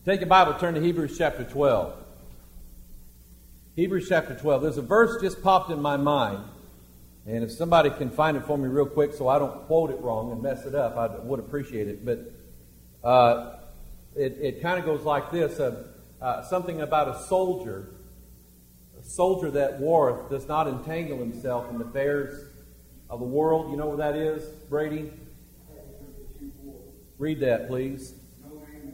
Take your Bible, turn to Hebrews chapter 12. Hebrews chapter 12. There's a verse just popped in my mind. And if somebody can find it for me real quick so I don't quote it wrong and mess it up, I would appreciate it. But it kind of goes like this. Something about a soldier that warreth does not entangle himself in the affairs of the world. You know where that is, Brady? Read that, please. No man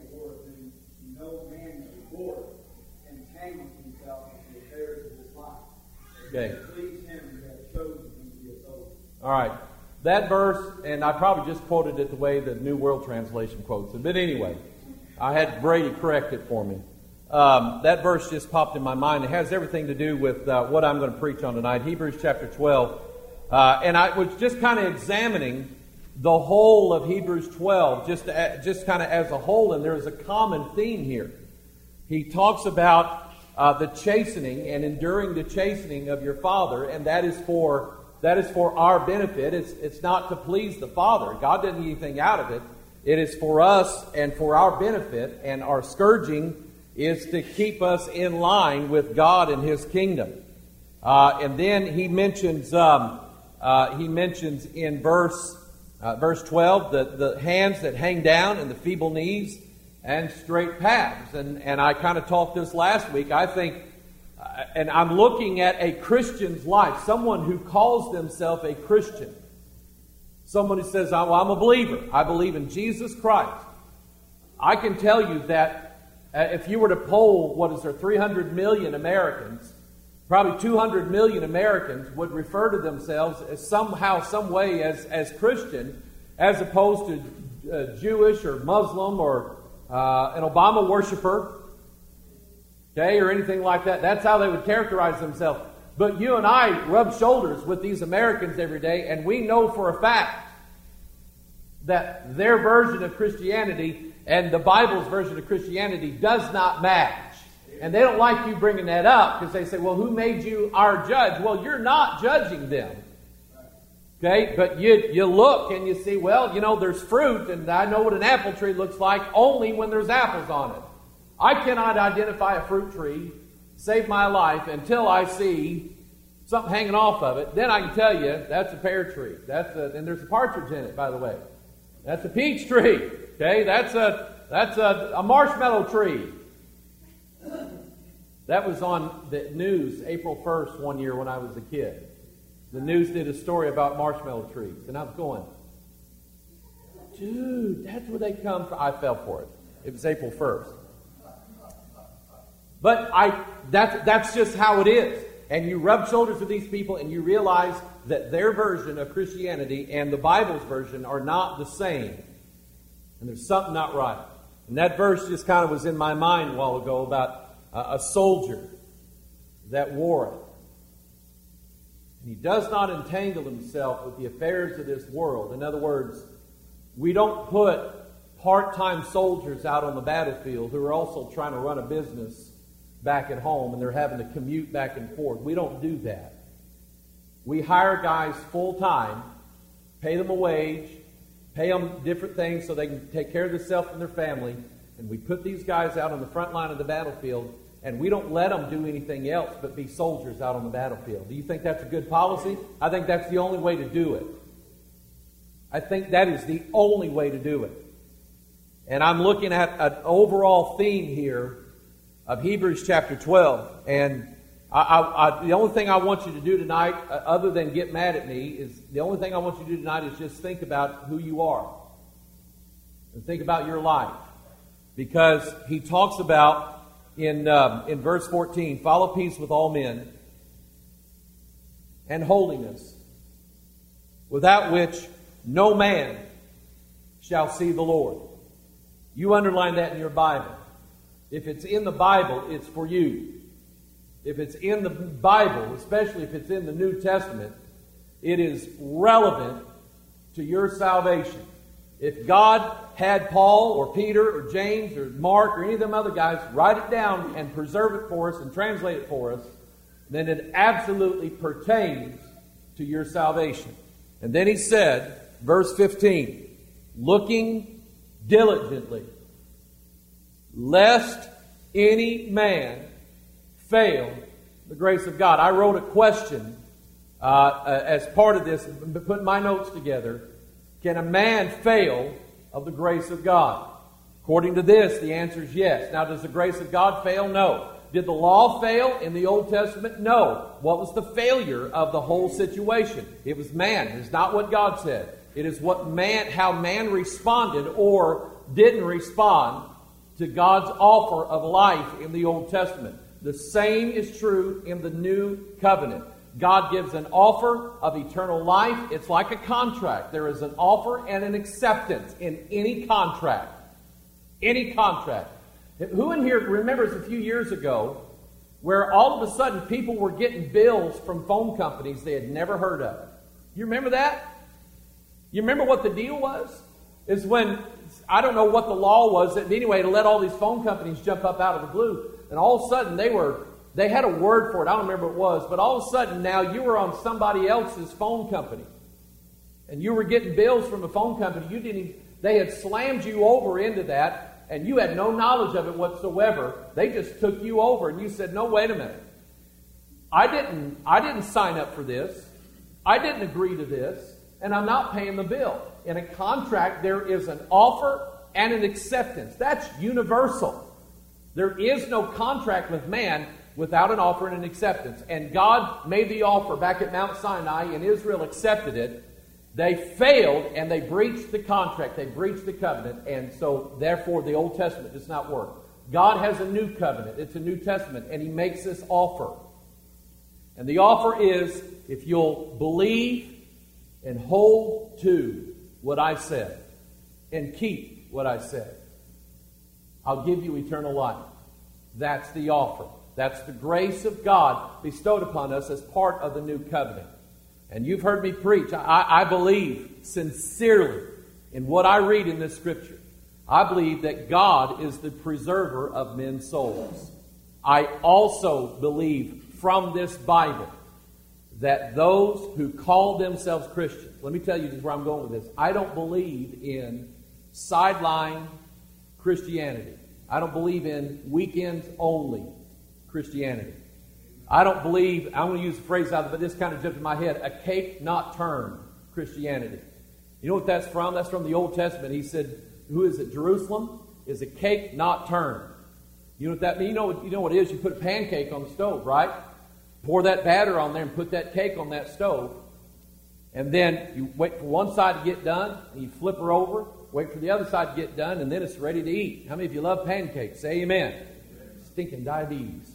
that warreth entangles himself in the affairs of this life. Okay. Please him who has chosen him to be a soldier. All right. That verse, and I probably just quoted it the way the New World Translation quotes it. But anyway, I had Brady correct it for me. That verse just popped in my mind. It has everything to do with what I'm going to preach on tonight. Hebrews chapter 12. And I was just kind of examining the whole of Hebrews 12, just kind of as a whole, and there's a common theme here. He talks about the chastening and enduring the chastening of your Father, and that is for our benefit. It's not to please the Father. God doesn't get anything out of it. It is for us and for our benefit, and our scourging is to keep us in line with God and His kingdom. And then he mentions in verse 12 the hands that hang down and the feeble knees and straight paths. And I kind of talked this last week. I think, and I'm looking at a Christian's life, someone who calls themselves a Christian. Someone who says, well, I'm a believer. I believe in Jesus Christ. I can tell you that if you were to poll, 300 million Americans, probably 200 million Americans would refer to themselves as somehow, some way as Christian, as opposed to Jewish or Muslim or an Obama worshiper, okay, or anything like that. That's how they would characterize themselves. But you and I rub shoulders with these Americans every day, and we know for a fact that their version of Christianity and the Bible's version of Christianity does not match. And they don't like you bringing that up because they say, well, who made you our judge? Well, you're not judging them. Okay? But you look and you see, well, there's fruit, and I know what an apple tree looks like only when there's apples on it. I cannot identify a fruit tree, save my life, until I see something hanging off of it. Then I can tell you that's a pear tree. And there's a partridge in it, by the way. That's a peach tree. Okay? That's a marshmallow tree. That was on the news April 1st one year when I was a kid. The news did a story about marshmallow trees. And I was going, dude, that's where they come from. I fell for it. It was April 1st. But that's just how it is. And you rub shoulders with these people and you realize that their version of Christianity and the Bible's version are not the same. And there's something not right. And that verse just kind of was in my mind a while ago about a soldier that warreth. And he does not entangle himself with the affairs of this world. In other words, we don't put part-time soldiers out on the battlefield who are also trying to run a business back at home and they're having to commute back and forth. We don't do that. We hire guys full-time, pay them a wage, pay them different things so they can take care of themselves and their family. And we put these guys out on the front line of the battlefield, and we don't let them do anything else but be soldiers out on the battlefield. Do you think that's a good policy? I think that's the only way to do it. I think that is the only way to do it. And I'm looking at an overall theme here of Hebrews chapter 12. And the only thing I want you to do tonight, other than get mad at me, is just think about who you are. And think about your life. Because he talks about in verse 14, follow peace with all men and holiness, without which no man shall see the Lord. You underline that in your Bible. If it's in the Bible, it's for you. If it's in the Bible, especially if it's in the New Testament, it is relevant to your salvation. If God had Paul or Peter or James or Mark or any of them other guys write it down and preserve it for us and translate it for us, then it absolutely pertains to your salvation. And then he said, verse 15, looking diligently lest any man fail the grace of God. I wrote a question as part of this, putting my notes together. Can a man fail of the grace of God? According to this, the answer is yes. Now, does the grace of God fail? No. Did the law fail in the Old Testament? No. What was the failure of the whole situation? It was man. It's not what God said. It is how man responded or didn't respond to God's offer of life in the Old Testament. The same is true in the New Covenant. God gives an offer of eternal life. It's like a contract. There is an offer and an acceptance in any contract. Any contract. Who in here remembers a few years ago where all of a sudden people were getting bills from phone companies they had never heard of? You remember that? You remember what the deal was? Is when, I don't know what the law was, anyway, to let all these phone companies jump up out of the blue. And all of a sudden they had a word for it. I don't remember what it was. But all of a sudden now you were on somebody else's phone company. And you were getting bills from a phone company. They had slammed you over into that. And you had no knowledge of it whatsoever. They just took you over. And you said, no, wait a minute. I didn't sign up for this. I didn't agree to this. And I'm not paying the bill. In a contract, there is an offer and an acceptance. That's universal. There is no contract with man without an offer and an acceptance. And God made the offer back at Mount Sinai, and Israel accepted it. They failed, and they breached the contract. They breached the covenant. And so, therefore, the Old Testament does not work. God has a new covenant. It's a New Testament. And He makes this offer. And the offer is, if you'll believe and hold to what I said, and keep what I said, I'll give you eternal life. That's the offer. That's the grace of God bestowed upon us as part of the new covenant. And you've heard me preach. I believe sincerely in what I read in this Scripture. I believe that God is the preserver of men's souls. I also believe from this Bible that those who call themselves Christians, let me tell you where I'm going with this. I don't believe in sideline Christianity. I don't believe in weekends only Christianity. I don't believe, I'm going to use a phrase out of it, but this kind of jumped in my head, a cake not turned Christianity. You know what that's from? That's from the Old Testament. He said, who is it? Jerusalem is a cake not turned. You know what that means? You know what it is? You put a pancake on the stove, right? Pour that batter on there and put that cake on that stove. And then you wait for one side to get done, and you flip her over, wait for the other side to get done, and then it's ready to eat. How many of you love pancakes? Say amen. Stinking diabetes.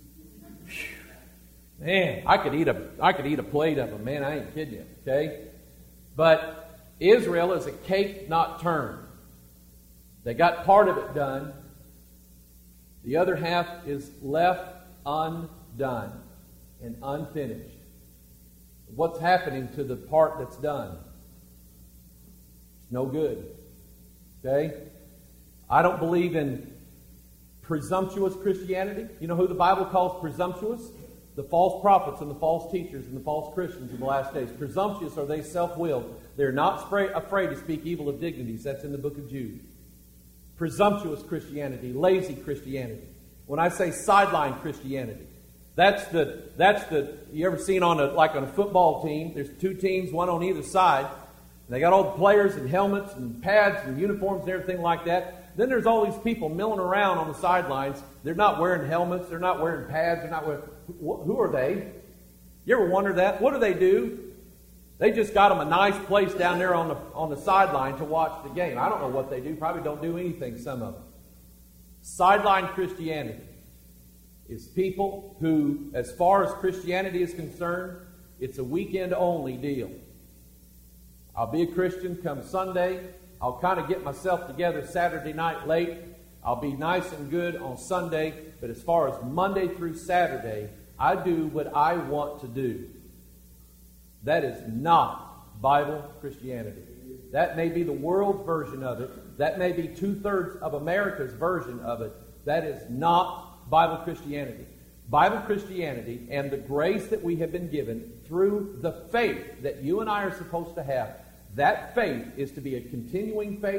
Man, I could eat a plate of them. Man, I ain't kidding you. Okay, but Israel is a cake not turned. They got part of it done. The other half is left undone and unfinished. What's happening to the part that's done? It's no good. Okay, I don't believe in presumptuous Christianity. You know who the Bible calls presumptuous? The false prophets and the false teachers and the false Christians in the last days. Presumptuous are they self-willed. They're not afraid to speak evil of dignities. That's in the book of Jude. Presumptuous Christianity, lazy Christianity. When I say sideline Christianity, that's the you ever seen on a football team? There's two teams, one on either side. And they got all the players and helmets and pads and uniforms and everything like that. Then there's all these people milling around on the sidelines. They're not wearing helmets. They're not wearing pads. They're not wearing... Who are they? You ever wonder that? What do? They just got them a nice place down there on the sideline to watch the game. I don't know what they do. Probably don't do anything, some of them. Sideline Christianity is people who, as far as Christianity is concerned, it's a weekend-only deal. I'll be a Christian come Sunday. I'll kind of get myself together Saturday night late. I'll be nice and good on Sunday. But as far as Monday through Saturday, I do what I want to do. That is not Bible Christianity. That may be the world's version of it. That may be 2/3 of America's version of it. That is not Bible Christianity. Bible Christianity and the grace that we have been given through the faith that you and I are supposed to have, that faith is to be a continuing faith,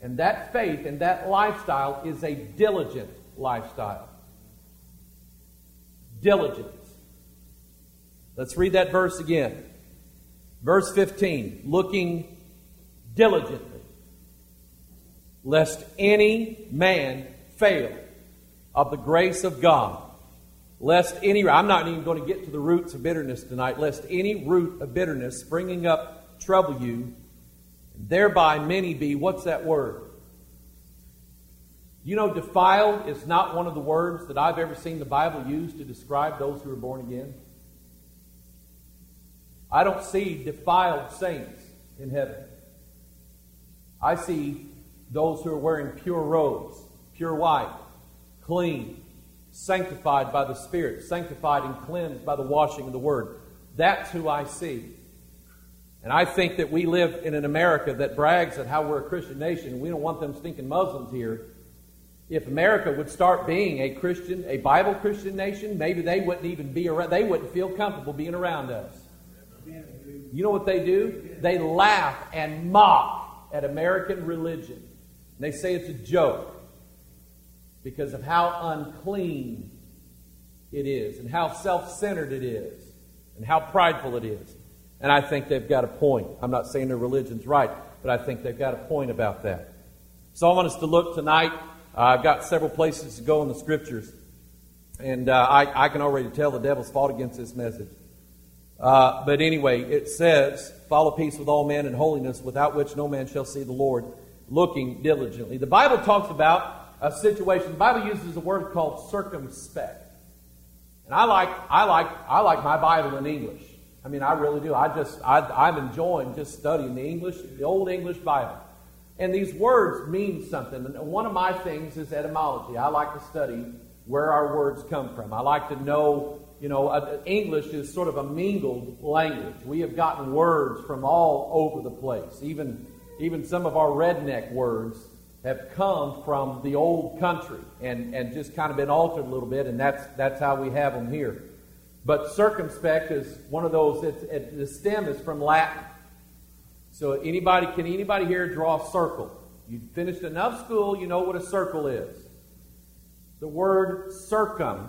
And that faith and that lifestyle is a diligent lifestyle. Diligence. Let's read that verse again. Verse 15. Looking diligently, lest any man fail of the grace of God. Lest any, I'm not even going to get to the roots of bitterness tonight, lest any root of bitterness springing up trouble you, and thereby many be, what's that word? You know, defiled is not one of the words that I've ever seen the Bible use to describe those who are born again. I don't see defiled saints in heaven. I see those who are wearing pure robes, pure white, clean, sanctified by the Spirit, sanctified and cleansed by the washing of the Word. That's who I see. And I think that we live in an America that brags at how we're a Christian nation. We don't want them stinking Muslims here. If America would start being a Christian, a Bible Christian nation, maybe they wouldn't even be around. They wouldn't feel comfortable being around us. You know what they do? They laugh and mock at American religion. And they say it's a joke because of how unclean it is and how self-centered it is and how prideful it is. And I think they've got a point. I'm not saying their religion's right, but I think they've got a point about that. So I want us to look tonight. I've got several places to go in the Scriptures. And I can already tell the devil's fought against this message. But anyway, it says, follow peace with all men and holiness, without which no man shall see the Lord, looking diligently. The Bible talks about a situation. The Bible uses a word called circumspect. And I like my Bible in English. I mean, I really do. I'm enjoying just studying the old English Bible. And these words mean something. And one of my things is etymology. I like to study where our words come from. I like to know, English is sort of a mingled language. We have gotten words from all over the place. Even some of our redneck words have come from the old country and just kind of been altered a little bit, and that's how we have them here. But circumspect is one of those, the stem is from Latin. So can anybody here draw a circle? You finished enough school, you know what a circle is. The word circum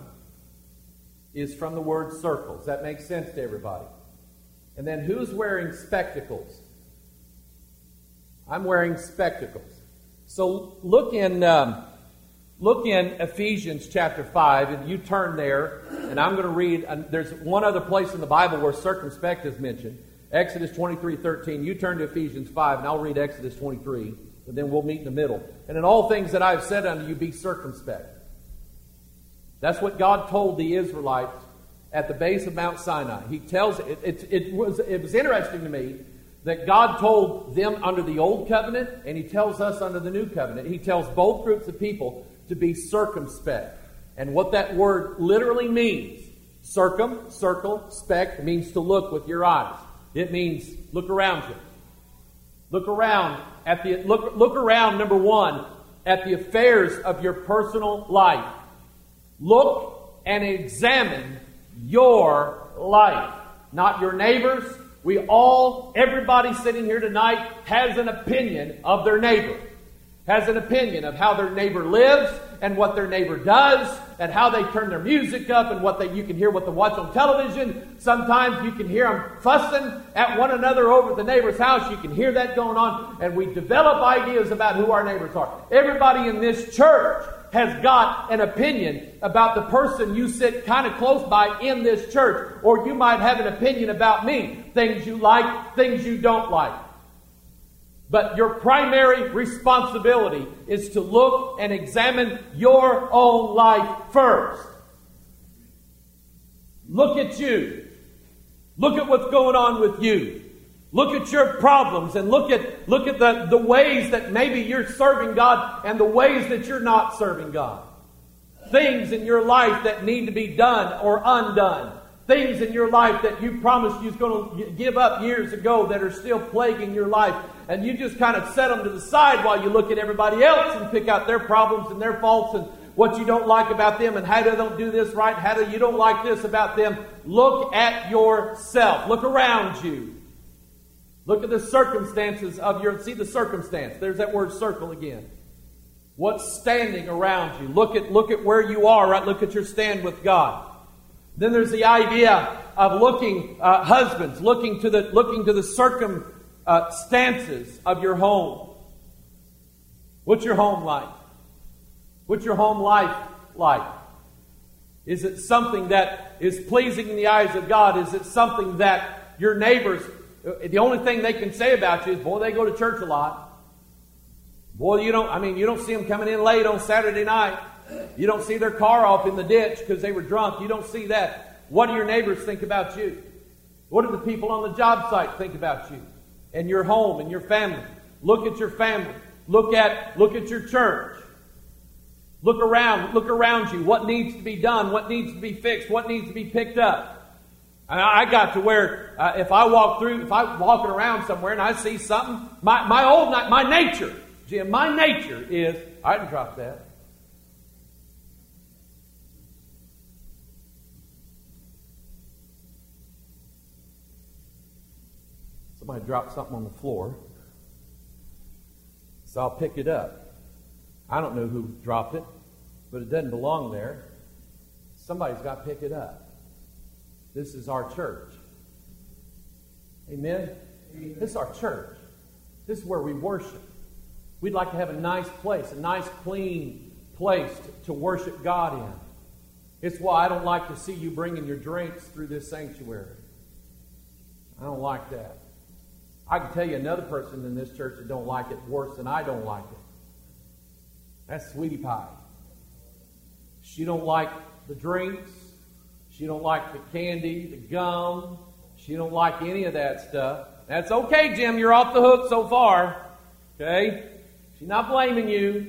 is from the word circle. Does that make sense to everybody? And then who's wearing spectacles? I'm wearing spectacles. So look in Ephesians chapter 5, and you turn there, and I'm going to read, there's one other place in the Bible where circumspect is mentioned. Exodus 23:13. You turn to Ephesians 5, and I'll read Exodus 23, and then we'll meet in the middle. And in all things that I have said unto you, be circumspect. That's what God told the Israelites at the base of Mount Sinai. He tells it was interesting to me that God told them under the old covenant, and He tells us under the new covenant. He tells both groups of people to be circumspect. And what that word literally means, circle, spect, means to look with your eyes. It means look around you. Look around look around, number one, at the affairs of your personal life. Look and examine your life, not your neighbor's. Everybody sitting here tonight has an opinion of their neighbor, has an opinion of how their neighbor lives and what their neighbor does and how they turn their music up and you can hear what they watch on television. Sometimes you can hear them fussing at one another over at the neighbor's house. You can hear that going on, and we develop ideas about who our neighbors are. Everybody in this church has got an opinion about the person you sit kind of close by in this church. Or you might have an opinion about me. Things you like, things you don't like. But your primary responsibility is to look and examine your own life first. Look at you. Look at what's going on with you. Look at your problems and look at the ways that maybe you're serving God and the ways that you're not serving God. Things in your life that need to be done or undone. Things in your life that you promised you was going to give up years ago that are still plaguing your life. And you just kind of set them to the side while you look at everybody else and pick out their problems and their faults and what you don't like about them and how they don't do this right, how you don't like this about them. Look at yourself. Look around you. Look at the circumstances of your... See the circumstance. There's that word circle again. What's standing around you? Look at where you are, right? Look at your stand with God. Then there's the idea of looking, husbands, looking to the circumstances of your home. What's your home like? What's your home life like? Is it something that is pleasing in the eyes of God? Is it something that your neighbors, the only thing they can say about you is, boy, they go to church a lot. Boy, you don't see them coming in late on Saturday night. You don't see their car off in the ditch because they were drunk. You don't see that. What do your neighbors think about you? What do the people on the job site think about you? And your home and your family. Look at your family. Look at your church. Look around you. What needs to be done? What needs to be fixed? What needs to be picked up? And I got to where if I'm walking around somewhere and I see something, my nature, Jim, my nature is, I didn't drop that. Somebody dropped something on the floor, so I'll pick it up. I don't know who dropped it, but it doesn't belong there. Somebody's got to pick it up. This is our church. Amen? This is our church. This is where we worship. We'd like to have a nice place, a nice clean place to worship God in. It's why I don't like to see you bringing your drinks through this sanctuary. I don't like that. I can tell you another person in this church that don't like it worse than I don't like it. That's Sweetie Pie. She don't like the drinks. She don't like the candy, the gum. She don't like any of that stuff. That's okay, Jim. You're off the hook so far. Okay? She's not blaming you.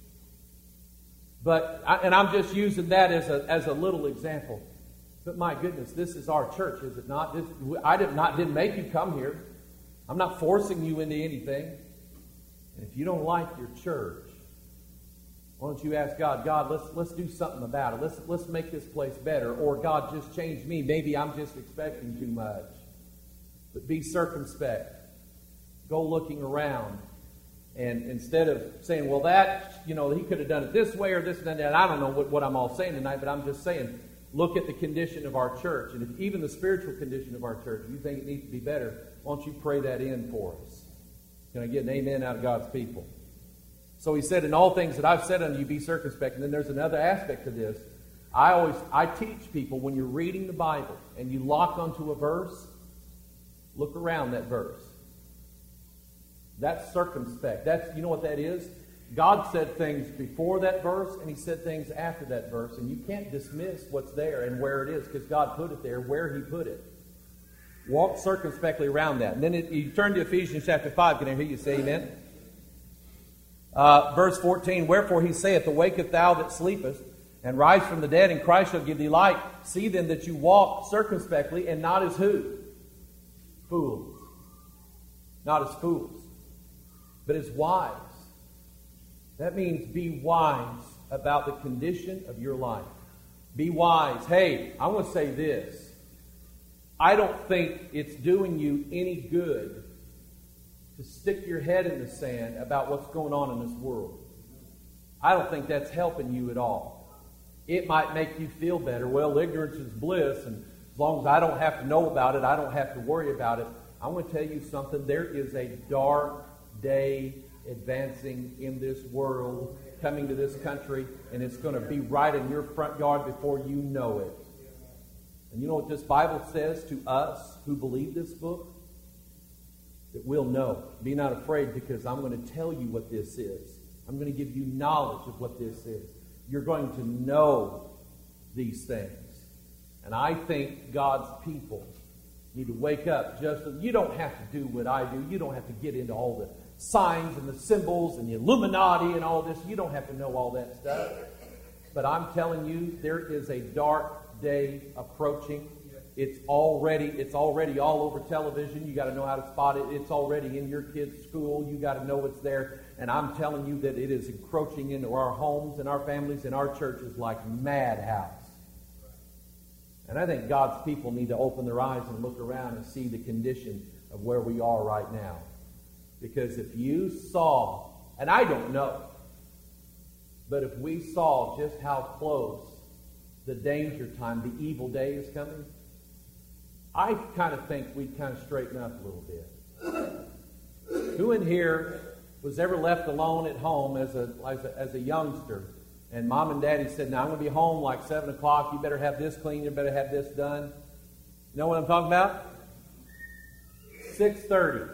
And I'm just using that as a little example. But my goodness, this is our church, is it not? I didn't make you come here. I'm not forcing you into anything. And if you don't like your church, why don't you ask God, let's do something about it. Let's make this place better. Or God, just change me. Maybe I'm just expecting too much. But be circumspect. Go looking around. And instead of saying, well, he could have done it this way or this and that. I don't know what I'm all saying tonight, but I'm just saying, look at the condition of our church. And if even the spiritual condition of our church, if you think it needs to be better, why don't you pray that in for us? Can I get an amen out of God's people? So he said, in all things that I've said unto you, be circumspect. And then there's another aspect to this. I teach people, when you're reading the Bible and you lock onto a verse, look around that verse. That's circumspect. You know what that is? God said things before that verse, and he said things after that verse. And you can't dismiss what's there and where it is, because God put it there, where he put it. Walk circumspectly around that. And then you turn to Ephesians chapter 5. Can I hear you say amen? Verse 14, wherefore he saith, awaketh thou that sleepest, and rise from the dead, and Christ shall give thee light. See then that you walk circumspectly, and not as who? Fools. Not as fools, but as wise. That means be wise about the condition of your life. Be wise. Hey, I want to say this. I don't think it's doing you any good to stick your head in the sand about what's going on in this world. I don't think that's helping you at all. It might make you feel better. Well, ignorance is bliss, and as long as I don't have to know about it, I don't have to worry about it. I want to tell you something. There is a dark day advancing in this world, coming to this country, and it's going to be right in your front yard before you know it. And you know what this Bible says to us who believe this book? That we'll know. Be not afraid, because I'm going to tell you what this is. I'm going to give you knowledge of what this is. You're going to know these things. And I think God's people need to wake up. You don't have to do what I do. You don't have to get into all the signs and the symbols and the Illuminati and all this. You don't have to know all that stuff. But I'm telling you, there is a dark day approaching. It's already all over television. You got to know how to spot it. It's already in your kids' school. You got to know it's there. And I'm telling you that it is encroaching into our homes and our families and our churches like madhouse. And I think God's people need to open their eyes and look around and see the condition of where we are right now. Because if you saw, and I don't know, but if we saw just how close the danger time, the evil day is coming, I kind of think we'd kind of straighten up a little bit. Who in here was ever left alone at home as a youngster, and Mom and Daddy said, now I'm going to be home like 7 o'clock, you better have this clean, you better have this done? You know what I'm talking about? 6:30.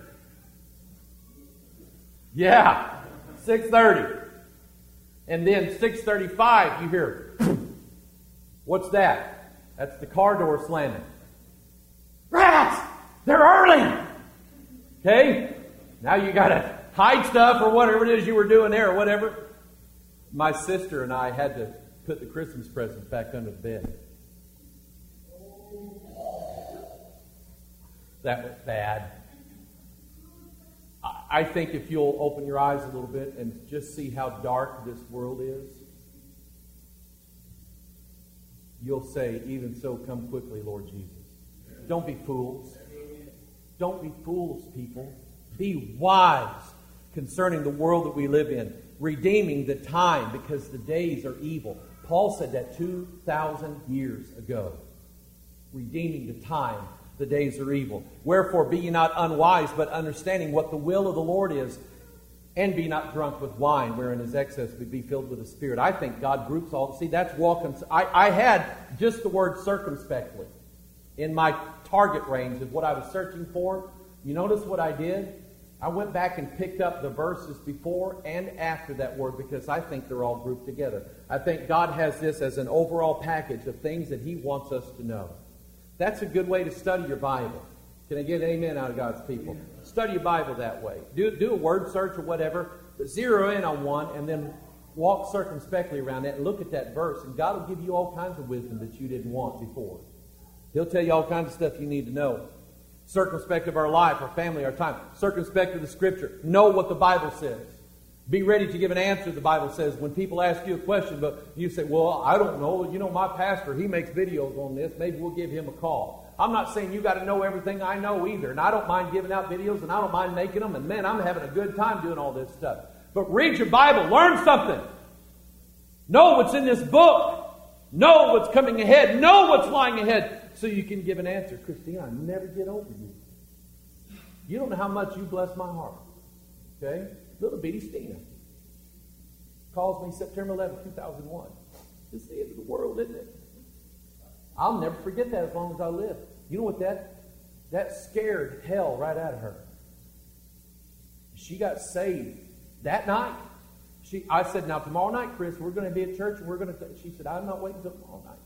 Yeah, 6:30. And then 6:35, you hear, what's that? That's the car door slamming. Rats! They're early! Okay? Now you got to hide stuff or whatever it is you were doing there or whatever. My sister and I had to put the Christmas presents back under the bed. That was bad. I think if you'll open your eyes a little bit and just see how dark this world is, you'll say, even so, come quickly, Lord Jesus. Don't be fools. Don't be fools, people. Be wise concerning the world that we live in, redeeming the time because the days are evil. Paul said that 2,000 years ago. Redeeming the time, the days are evil. Wherefore be ye not unwise, but understanding what the will of the Lord is, and be not drunk with wine, wherein is excess, but be filled with the Spirit. I think God groups all. See, that's walking. I had just the word circumspectly in my target range of what I was searching for. You notice what I did? I went back and picked up the verses before and after that word because I think they're all grouped together. I think God has this as an overall package of things that He wants us to know. That's a good way to study your Bible. Can I get an amen out of God's people? Study your Bible that way. Do a word search or whatever, but zero in on one and then walk circumspectly around that and look at that verse, and God will give you all kinds of wisdom that you didn't want before. He'll tell you all kinds of stuff you need to know. Circumspect of our life, our family, our time. Circumspect of the Scripture. Know what the Bible says. Be ready to give an answer, the Bible says. When people ask you a question, but you say, well, I don't know. You know, my pastor, he makes videos on this. Maybe we'll give him a call. I'm not saying you got to know everything I know either. And I don't mind giving out videos, and I don't mind making them. And man, I'm having a good time doing all this stuff. But read your Bible. Learn something. Know what's in this book. Know what's coming ahead. Know what's lying ahead. So you can give an answer. Christina, I never get over you. You don't know how much you bless my heart. Okay? Little bitty Stina calls me September 11, 2001. It's the end of the world, isn't it? I'll never forget that as long as I live. You know what that scared hell right out of her. She got saved that night. I said, now tomorrow night, Chris, we're going to be at church and we're going to... She said, I'm not waiting until tomorrow night.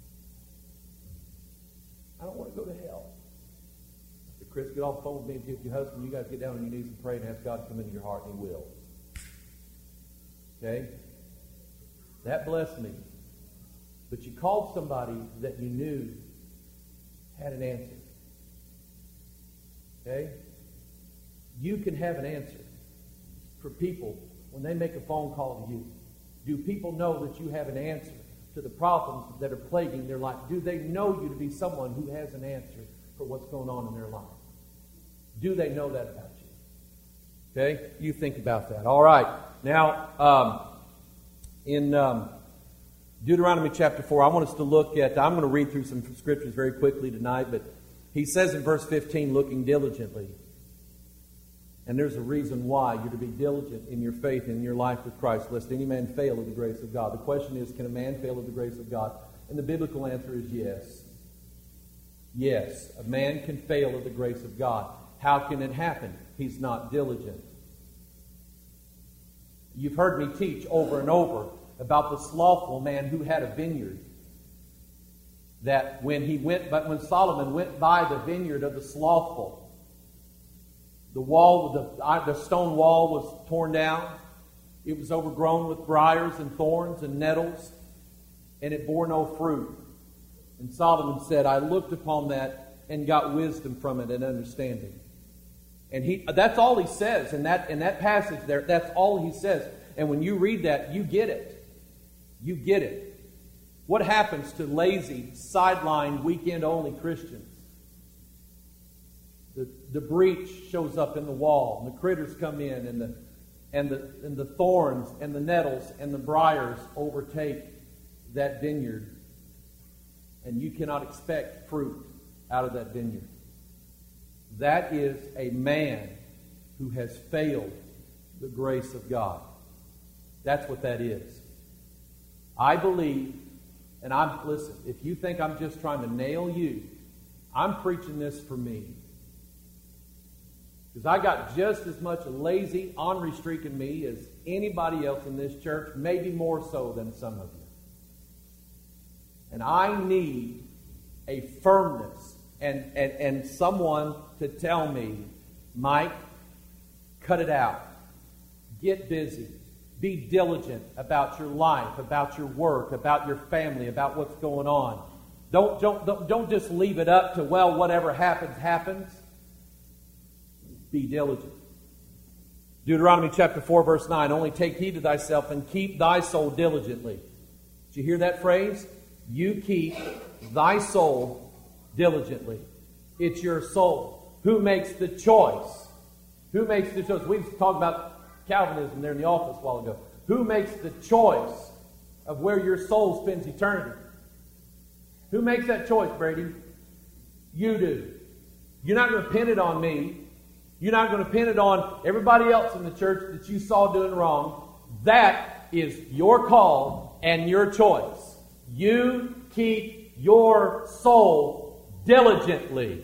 I don't want to go to hell. I said, Chris, get off the phone with me and get your husband. You guys get down on your knees and pray and ask God to come into your heart, and He will. Okay? That blessed me. But you called somebody that you knew had an answer. Okay? You can have an answer for people when they make a phone call to you. Do people know that you have an answer to the problems that are plaguing their life? Do they know you to be someone who has an answer for what's going on in their life? Do they know that about you? Okay? You think about that. All right. Now, in Deuteronomy chapter 4, I want us to look at, I'm going to read through some scriptures very quickly tonight, but he says in verse 15, looking diligently. And there's a reason why you're to be diligent in your faith and in your life with Christ, lest any man fail of the grace of God. The question is, can a man fail of the grace of God? And the biblical answer is yes. Yes, a man can fail of the grace of God. How can it happen? He's not diligent. You've heard me teach over and over about the slothful man who had a vineyard. That when Solomon went by the vineyard of the slothful, the stone wall was torn down. It was overgrown with briars and thorns and nettles, and it bore no fruit. And Solomon said, I looked upon that and got wisdom from it and understanding. And that's all he says in that passage there. That's all he says. And when you read that, you get it. You get it. What happens to lazy, sideline, weekend-only Christians? the breach shows up in the wall, and the critters come in, and the thorns and the nettles and the briars overtake that vineyard, and you cannot expect fruit out of that vineyard. That is a man who has failed the grace of God. That's what that is. I believe, and listen, if you think I'm just trying to nail you, I'm preaching this for me. Because I got just as much a lazy, ornery streak in me as anybody else in this church, maybe more so than some of you. And I need a firmness and someone to tell me, Mike, cut it out. Get busy. Be diligent about your life, about your work, about your family, about what's going on. Don't just leave it up to, well, whatever happens, happens. Be diligent. Deuteronomy chapter 4, verse 9, only take heed to thyself and keep thy soul diligently. Did you hear that phrase? You keep thy soul diligently. It's your soul. Who makes the choice? Who makes the choice? We talked about Calvinism there in the office a while ago. Who makes the choice of where your soul spends eternity? Who makes that choice, Brady? You do. You're not going to pin it on me. You're not going to pin it on everybody else in the church that you saw doing wrong. That is your call and your choice. You keep your soul diligently.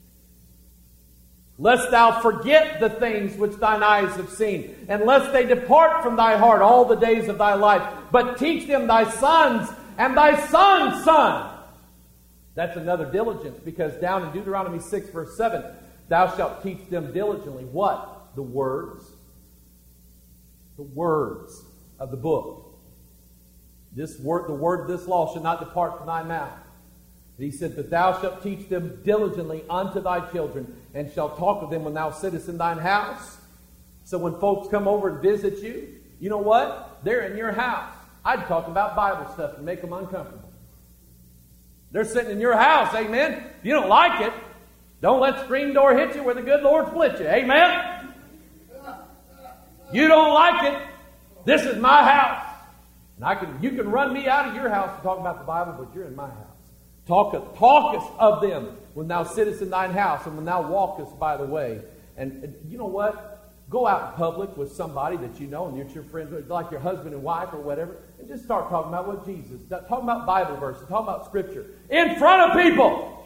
Lest thou forget the things which thine eyes have seen, and lest they depart from thy heart all the days of thy life, but teach them thy sons and thy sons' son. That's another diligence, because down in Deuteronomy 6, verse 7, thou shalt teach them diligently what? The words. The words of the book. The word of this law shall not depart from thy mouth. He said that thou shalt teach them diligently unto thy children, and shalt talk of them when thou sittest in thine house. So when folks come over and visit you, you know what? They're in your house. I'd talk about Bible stuff and make them uncomfortable. They're sitting in your house, amen? If you don't like it, don't let the screen door hit you where the good Lord split you, amen? You don't like it, this is my house. And you can run me out of your house to talk about the Bible, but you're in my house. Talkest of them when thou sittest in thine house and when thou walkest by the way. And you know what? Go out in public with somebody that you know and you're your friends with, like your husband and wife or whatever, and just start talking about what Jesus, talking about Bible verses, talking about Scripture in front of people.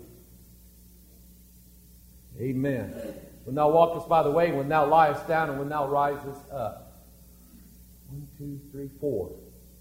Amen. When thou walkest by the way, when thou liest down, and when thou risest up. 1, 2, 3, 4.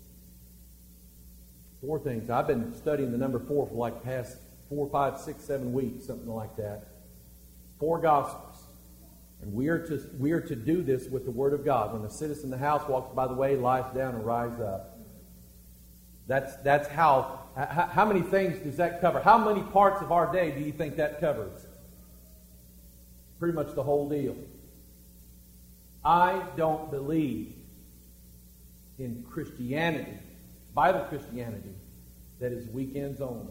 4 things. I've been studying the number 4 for like past 4, 5, 6, 7 weeks, something like that. 4 Gospels. And we are to do this with the Word of God. When the citizen in the house walks by the way, lies down, and rise up. That's how many things does that cover? How many parts of our day do you think that covers? Pretty much the whole deal. I don't believe in Christianity, Bible Christianity, that is weekends only.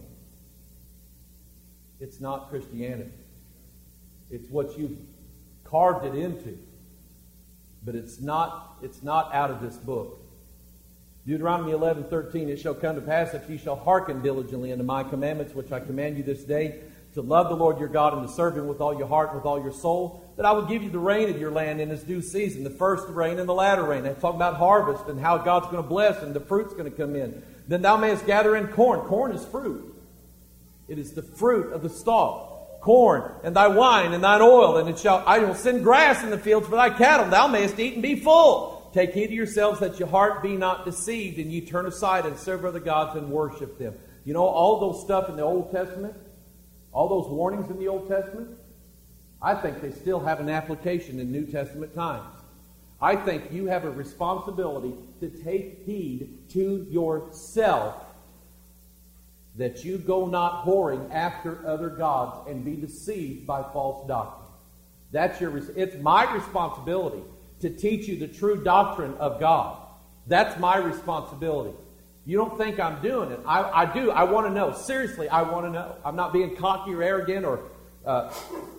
It's not Christianity. It's what you've carved it into. But it's not out of this book. Deuteronomy 11:13, it shall come to pass if ye shall hearken diligently unto my commandments, which I command you this day, to love the Lord your God and to serve him with all your heart and with all your soul, that I will give you the rain of your land in its due season, the first rain and the latter rain. They talk about harvest and how God's going to bless and the fruit's going to come in. Then thou mayest gather in corn. Corn is fruit. It is the fruit of the stalk. Corn and thy wine and thine oil, and I will send grass in the fields for thy cattle. Thou mayest eat and be full. Take heed to yourselves that your heart be not deceived, and ye turn aside and serve other gods and worship them. You know, all those stuff in the Old Testament, all those warnings in the Old Testament, I think they still have an application in New Testament times. I think you have a responsibility to take heed to yourself that you go not whoring after other gods and be deceived by false doctrine. It's my responsibility to teach you the true doctrine of God. That's my responsibility. You don't think I'm doing it. I do. I want to know. Seriously, I want to know. I'm not being cocky or arrogant or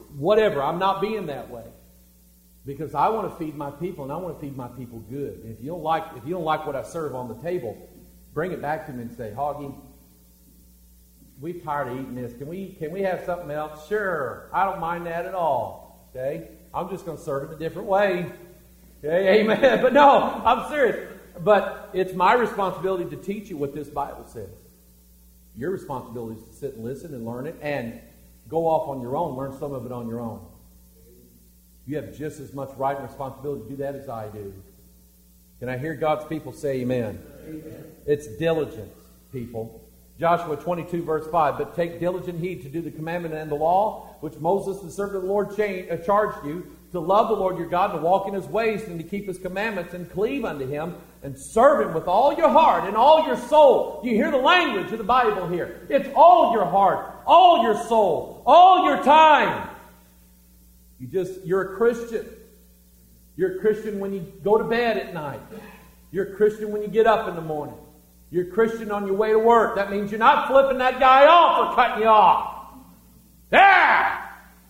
whatever. I'm not being that way. Because I want to feed my people, and I want to feed my people good. And if you don't like what I serve on the table, bring it back to me and say, Hoggy, we're tired of eating this. Can we have something else? Sure. I don't mind that at all. Okay? I'm just going to serve it a different way. Okay? Amen. But no, I'm serious. But it's my responsibility to teach you what this Bible says. Your responsibility is to sit and listen and learn it and go off on your own, learn some of it on your own. You have just as much right and responsibility to do that as I do. Can I hear God's people say amen? Amen. It's diligence, people. Joshua 22, verse 5. But take diligent heed to do the commandment and the law, which Moses, the servant of the Lord, charged you, to love the Lord your God, to walk in his ways, and to keep his commandments, and cleave unto him, and serve him with all your heart and all your soul. You hear the language of the Bible here. It's all your heart, all your soul, all your time. You're a Christian. You're a Christian when you go to bed at night. You're a Christian when you get up in the morning. You're a Christian on your way to work. That means you're not flipping that guy off or cutting you off. Yeah!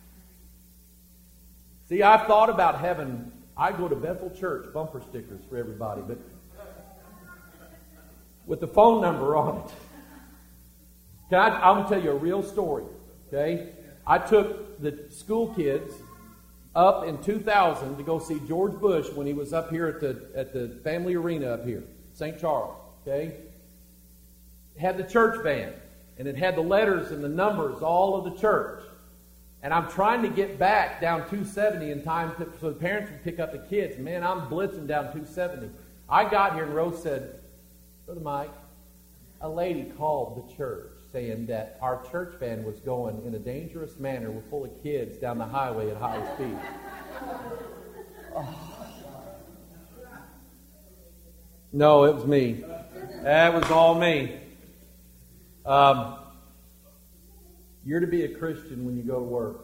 See, I've thought about having, I go to Bethel Church, bumper stickers for everybody, but with the phone number on it. I'm going to tell you a real story. Okay? I took the school kids up in 2000 to go see George Bush when he was up here at the family arena up here, St. Charles. Okay? It had the church band, and it had the letters and the numbers, all of the church. And I'm trying to get back down 270 in time so the parents would pick up the kids. Man, I'm blitzing down 270. I got here and Rose said, Brother Mike, a lady called the church saying that our church van was going in a dangerous manner. We're full of kids down the highway at high speed. Oh. No, it was me. That was all me. You're to be a Christian when you go to work.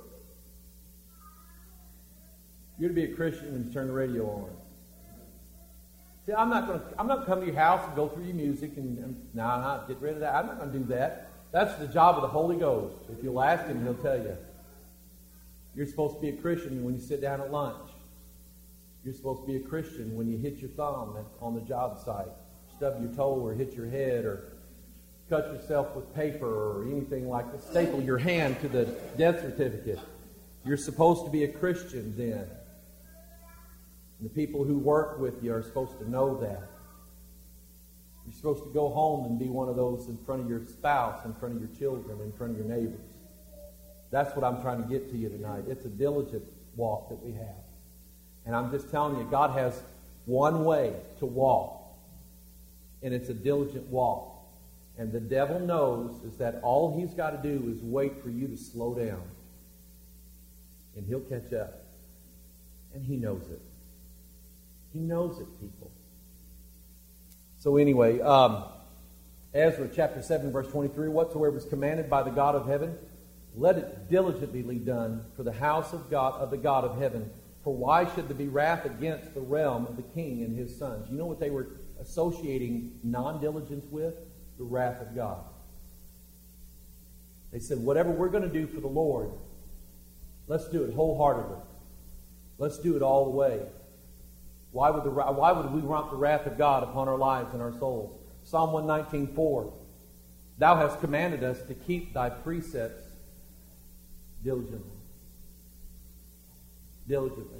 You're to be a Christian when you turn the radio on. See, I'm not going to come to your house and go through your music and get rid of that. I'm not going to do that. That's the job of the Holy Ghost. If you'll ask him, he'll tell you. You're supposed to be a Christian when you sit down at lunch. You're supposed to be a Christian when you hit your thumb on the job site, stub your toe or hit your head or cut yourself with paper or anything like that. Staple your hand to the death certificate. You're supposed to be a Christian then. And the people who work with you are supposed to know that. You're supposed to go home and be one of those in front of your spouse, in front of your children, in front of your neighbors. That's what I'm trying to get to you tonight. It's a diligent walk that we have. And I'm just telling you, God has one way to walk. And it's a diligent walk. And the devil knows is that all he's got to do is wait for you to slow down. And he'll catch up. And he knows it. He knows it, people. So anyway, Ezra chapter 7, verse 23, whatsoever is commanded by the God of heaven, let it diligently be done for the house of God, of the God of heaven. For why should there be wrath against the realm of the king and his sons? You know what they were associating non-diligence with? The wrath of God. They said, whatever we're going to do for the Lord, let's do it wholeheartedly. Let's do it all the way. Why would we want the wrath of God upon our lives and our souls? Psalm 119:4. Thou hast commanded us to keep thy precepts diligently. Diligently.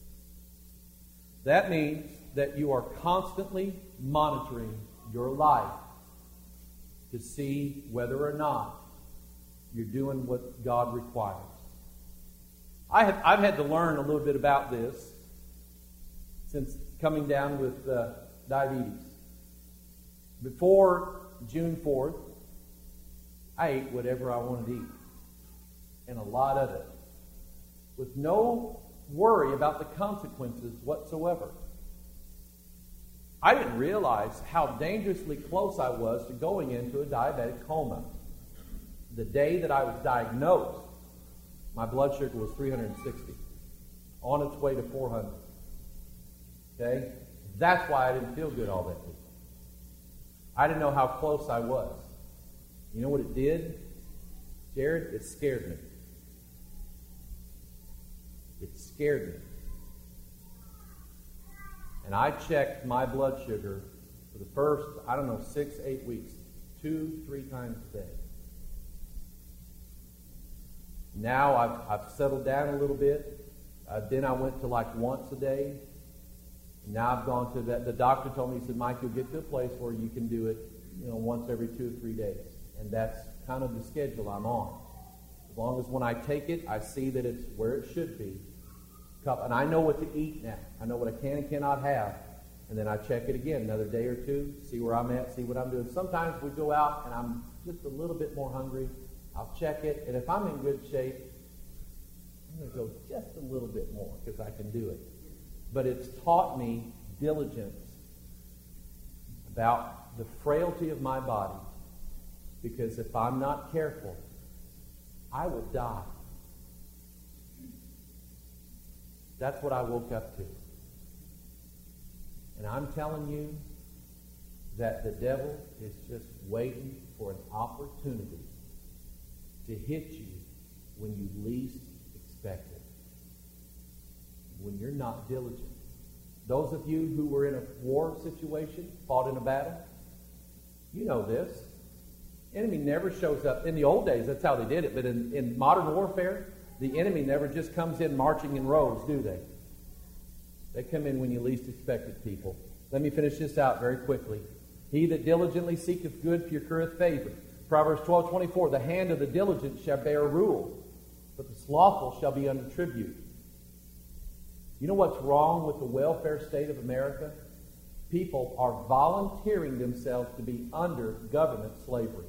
That means that you are constantly monitoring your life to see whether or not you're doing what God requires. I've had to learn a little bit about this since coming down with diabetes. Before June 4th, I ate whatever I wanted to eat. And a lot of it. With no worry about the consequences whatsoever. I didn't realize how dangerously close I was to going into a diabetic coma. The day that I was diagnosed, my blood sugar was 360. On its way to 400. Okay? That's why I didn't feel good all that week. I didn't know how close I was. You know what it did? Jared, it scared me. It scared me. And I checked my blood sugar for the first, 6, 8 weeks, 2-3 times a day. Now I've settled down a little bit. Then I went to like once a day. Now I've gone to that. The doctor told me, he said, Mike, you'll get to a place where you can do it, once every 2 or 3 days. And that's kind of the schedule I'm on. As long as when I take it, I see that it's where it should be. And I know what to eat now. I know what I can and cannot have. And then I check it again another day or two, see where I'm at, see what I'm doing. Sometimes we go out and I'm just a little bit more hungry. I'll check it. And if I'm in good shape, I'm going to go just a little bit more because I can do it. But it's taught me diligence about the frailty of my body. Because if I'm not careful, I will die. That's what I woke up to. And I'm telling you that the devil is just waiting for an opportunity to hit you when you least expect it. When you're not diligent. Those of you who were in a war situation, fought in a battle, you know this. Enemy never shows up. In the old days, that's how they did it. But in modern warfare, the enemy never just comes in marching in rows, do they? They come in when you least expect it, people. Let me finish this out very quickly. He that diligently seeketh good procureth favor. Proverbs 12:24, the hand of the diligent shall bear rule, but the slothful shall be under tribute. You know what's wrong with the welfare state of America? People are volunteering themselves to be under government slavery.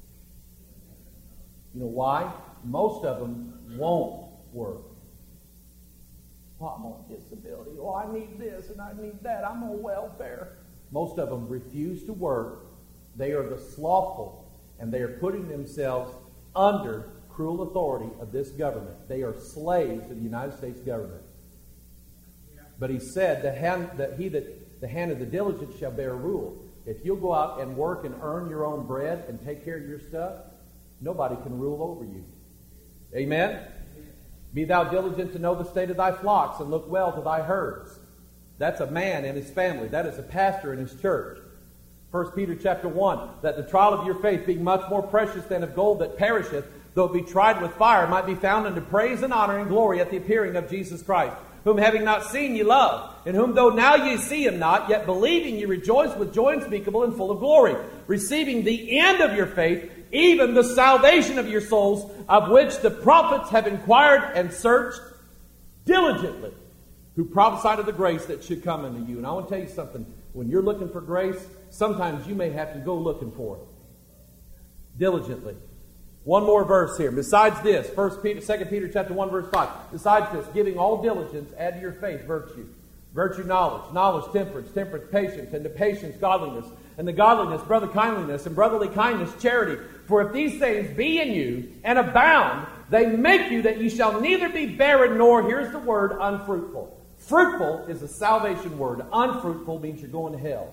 You know why? Most of them won't work. Well, I'm on disability. Oh, I need this and I need that. I'm on welfare. Most of them refuse to work. They are the slothful, and they are putting themselves under cruel authority of this government. They are slaves of the United States government. But he said, the hand of the diligent shall bear rule. If you'll go out and work and earn your own bread and take care of your stuff, nobody can rule over you. Amen? Be thou diligent to know the state of thy flocks, and look well to thy herds. That's a man and his family. That is a pastor in his church. 1 Peter chapter 1, that the trial of your faith, being much more precious than of gold that perisheth, though it be tried with fire, might be found unto praise and honor and glory at the appearing of Jesus Christ, whom having not seen ye love, in whom though now ye see him not, yet believing ye rejoice with joy unspeakable and full of glory, receiving the end of your faith, even the salvation of your souls, of which the prophets have inquired and searched diligently, who prophesied of the grace that should come unto you. And I want to tell you something. When you're looking for grace, sometimes you may have to go looking for it. Diligently. One more verse here. Besides this, 2 Peter chapter 1, verse 5. Besides this, giving all diligence, add to your faith virtue. Virtue, knowledge. Knowledge, temperance. Temperance, patience. And to patience, godliness. And the godliness, brother kindliness. And brotherly kindness, charity. For if these things be in you and abound, they make you that you shall neither be barren nor, here's the word, unfruitful. Fruitful is a salvation word. Unfruitful means you're going to hell.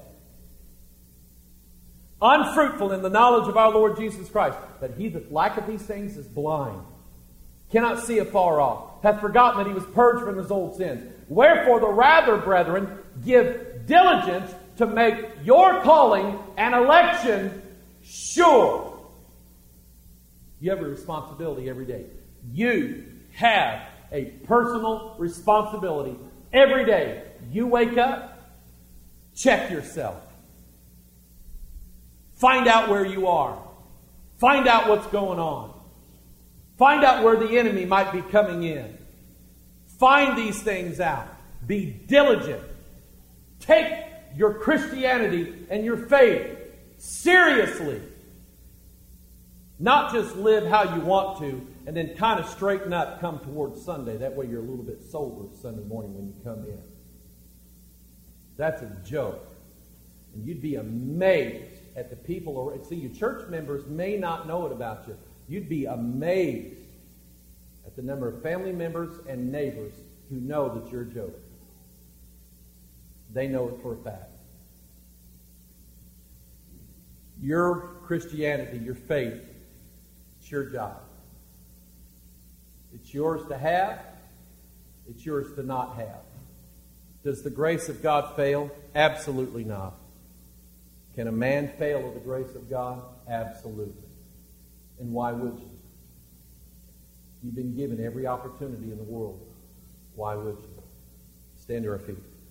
Unfruitful in the knowledge of our Lord Jesus Christ. But he that lacketh these things is blind, cannot see afar off, hath forgotten that he was purged from his old sins. Wherefore the rather, brethren, give diligence to make your calling and election sure. You have a responsibility every day. You have a personal responsibility every day. You wake up, check yourself. Find out where you are. Find out what's going on. Find out where the enemy might be coming in. Find these things out. Be diligent. Take your Christianity and your faith seriously. Not just live how you want to and then kind of straighten up come towards Sunday. That way you're a little bit sober Sunday morning when you come in. That's a joke. And you'd be amazed at the people. See, your church members may not know it about you. You'd be amazed at the number of family members and neighbors who know that you're a joke. They know it for a fact. Your Christianity, your faith, it's your job. It's yours to have. It's yours to not have. Does the grace of God fail? Absolutely not. Can a man fail of the grace of God? Absolutely. And why would you? You've been given every opportunity in the world. Why would you? Stand to our feet.